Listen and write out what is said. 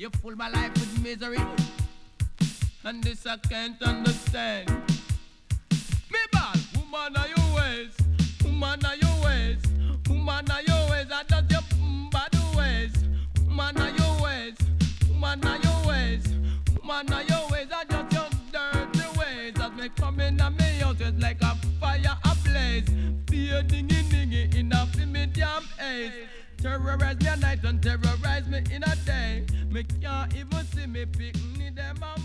You fool my life with misery, and this I can't understand. Me bad, woman are your ways, woman are your ways, woman are your ways. I just your bad ways, woman are your ways, woman are your ways, woman are your ways. I just your dirty ways. As me come in and me house just like a fire ablaze, fear dingy dingy enough in me damn ace. Terrorize me at night and terrorize me in a day. Me can't even see me pick me them out.